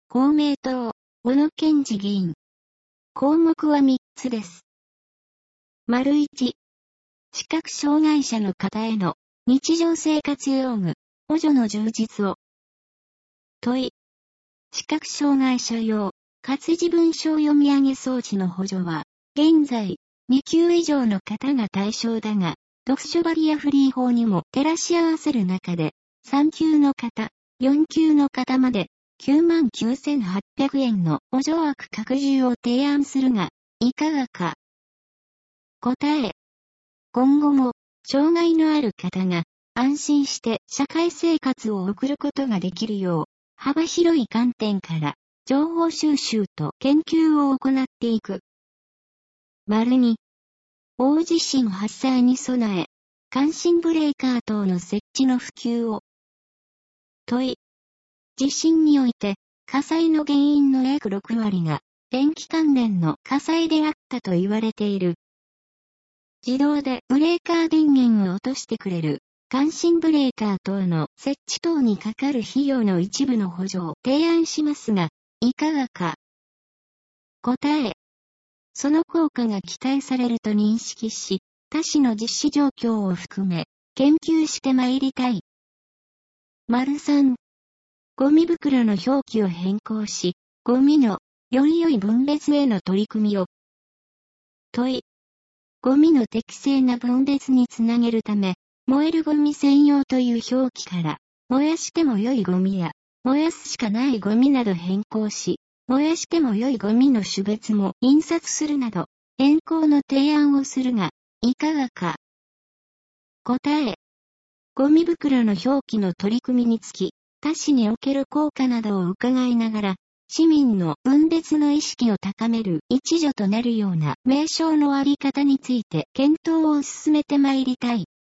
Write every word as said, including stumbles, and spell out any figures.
公明党、小野健二議員。項目はみっつです。丸いち、視覚障害者の方への日常生活用具、補助の充実を。問い。視覚障害者用、活字文章読み上げ装置の補助は、現在、に級以上の方が対象だが、読書バリアフリー法にも照らし合わせる中で、さん級の方、よん級の方まで、きゅうまんきゅうせんはっぴゃくえんの補助枠拡充を提案するが、いかがか。答え。今後も、障害のある方が、安心して社会生活を送ることができるよう、幅広い観点から、情報収集と研究を行っていく。丸に、大地震発生に備え、感震ブレーカー等の設置の普及を。問い。地震において、火災の原因の約ろくわりが、電気関連の火災であったと言われている。自動でブレーカー電源を落としてくれる、感震ブレーカー等の設置等にかかる費用の一部の補助を提案しますが、いかがか。答え。その効果が期待されると認識し、他市の実施状況を含め、研究してまいりたい。丸さん。ゴミ袋の表記を変更し、ゴミのより良い分別への取り組みを。問い。ゴミの適正な分別につなげるため、燃えるゴミ専用という表記から、燃やしても良いゴミや、燃やすしかないゴミなど変更し、燃やしても良いゴミの種別も印刷するなど、変更の提案をするが、いかがか。答え。ゴミ袋の表記の取り組みにつき、他市における効果などを伺いながら、市民の分別の意識を高める一助となるような名称のあり方について検討を進めてまいりたい。